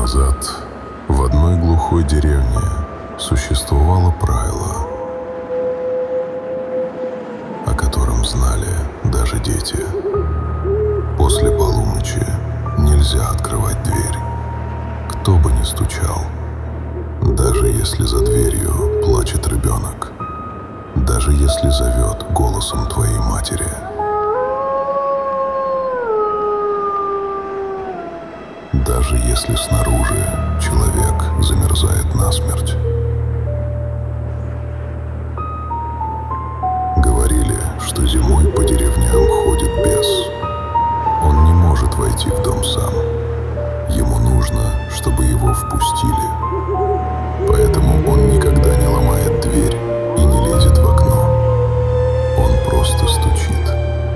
назад в одной глухой деревне существовало правило, о котором знали даже дети. После полуночи нельзя открывать дверь, кто бы ни стучал, даже если за дверью плачет ребенок, даже если зовет голосом твоей матери. Даже если снаружи человек замерзает насмерть. Говорили, что зимой по деревням ходит бес. Он не может войти в дом сам. Ему нужно, чтобы его впустили. Поэтому он никогда не ломает дверь и не лезет в окно. Он просто стучит.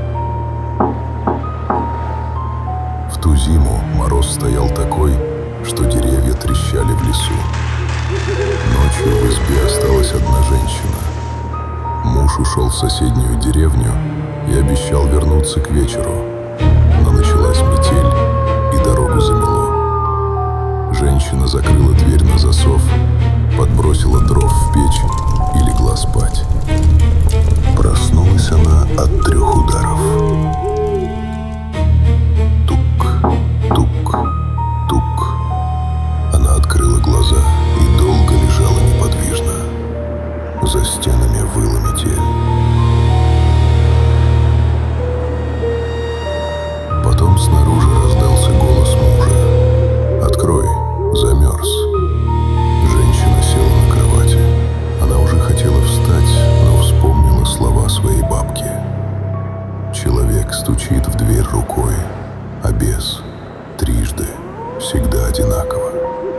В ту зиму мороз стоял такой, что деревья трещали в лесу. Ночью в избе осталась одна женщина. Муж ушел в соседнюю деревню и обещал вернуться к вечеру. Но началась метель, и дорогу замело. Женщина закрыла дверь на засов, подбросила дров в печь и легла спать. Проснулась она от 3 ударов. Тук. Она открыла глаза и долго лежала неподвижно. За стенами выла метель. Потом снаружи раздался голос мужа. «Открой, замерз». Женщина села на кровати. Она уже хотела встать, но вспомнила слова своей бабки. Человек стучит в дверь рукой, а бес трижды всегда одинаково.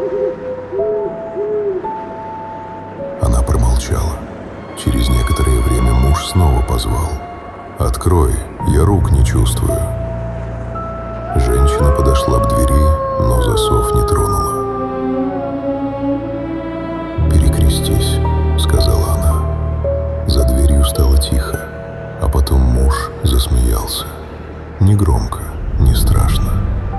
Она промолчала. Через некоторое время муж снова позвал. «Открой, я рук не чувствую». Женщина подошла к двери, но засов не тронула. «Перекрестись», — сказала она. За дверью стало тихо, а потом муж засмеялся. Не громко, не страшно.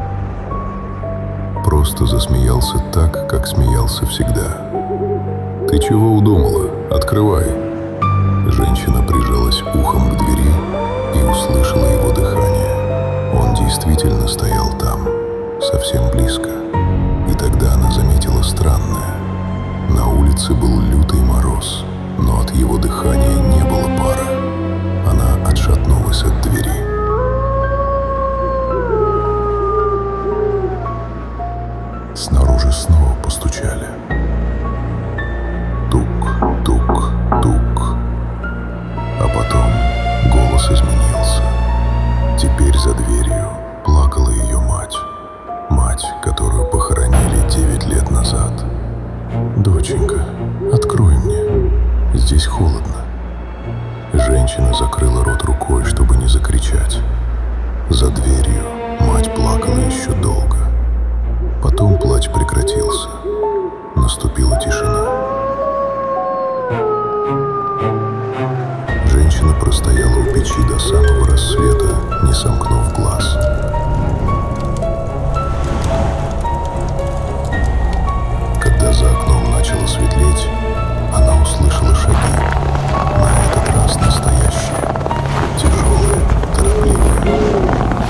Просто засмеялся так, как смеялся всегда. «Ты чего удумала? Открывай!» Женщина прижалась ухом к двери и услышала его дыхание. Он действительно стоял там, совсем близко. И тогда она заметила странное. На улице был лютый мороз, но от его дыхания не было пара. Она отшатнулась от двери. Снаружи снова постучали. Тук. А потом голос изменился. Теперь за дверью плакала ее мать. Мать, которую похоронили 9 лет назад. «Доченька, открой мне. Здесь холодно». Женщина закрыла рот рукой, чтобы не закричать. За дверью мать плакала еще долго. Потом плач прекратился. Наступила тишина. Женщина простояла у печи до самого рассвета, не сомкнув глаз. Когда за окном начало светлеть, она услышала шаги. На этот раз настоящие, тяжелые, торопливые.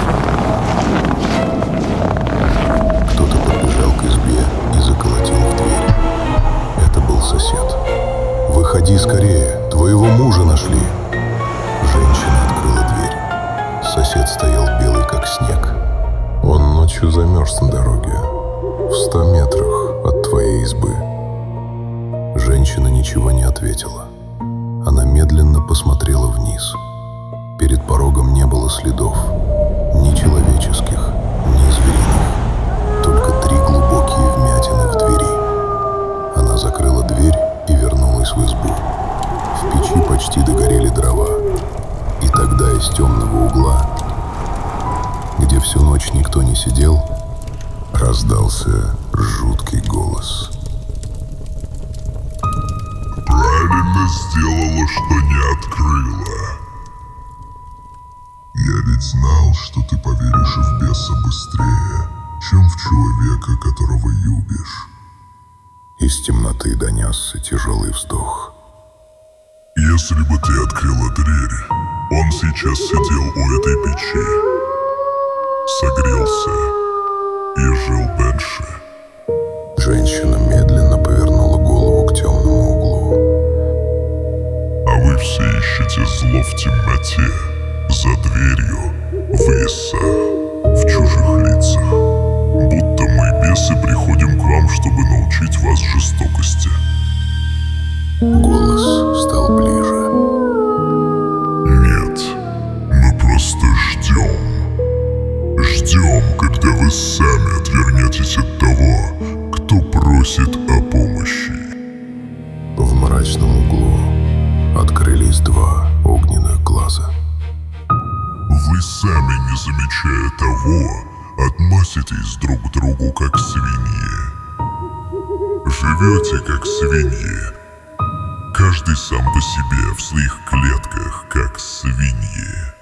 Кто-то подбежал к избе и заколотил в дверь. Это был сосед. «Выходи скорее, твоего мужа нашли!» Женщина открыла дверь. Сосед стоял белый, как снег. «Он ночью замерз на дороге, в 100 метрах от твоей избы». Женщина ничего не ответила. Она медленно посмотрела вниз. Перед порогом не было следов, ни человеческих, ни звериных. Только 3 глубокие вмятины в двери. Она закрыла дверь и вернулась в избу. В печи почти догорели дрова. И тогда из темного угла, где всю ночь никто не сидел, раздался жуткий голос. «Правильно сделала, что не открыла. Я ведь знал, что ты поверишь в беса быстрее. чем в человека, которого любишь. Из темноты донесся тяжелый вздох. Если бы ты открыла дверь, он сейчас сидел у этой печи, согрелся и жил дальше. Женщина медленно повернула голову к темному углу. А вы все ищете зло в темноте, за дверью, в леса, в чужих лицах. Будто мы, бесы, приходим к вам, чтобы научить вас жестокости. Голос стал ближе. Нет, мы просто ждем. Ждем, когда вы сами отвернетесь от того, кто просит о помощи. В мрачном углу открылись два огненных глаза. Вы сами, не замечая того, относитесь друг к другу как свиньи. Живете как свиньи. Каждый сам по себе в своих клетках, как свиньи.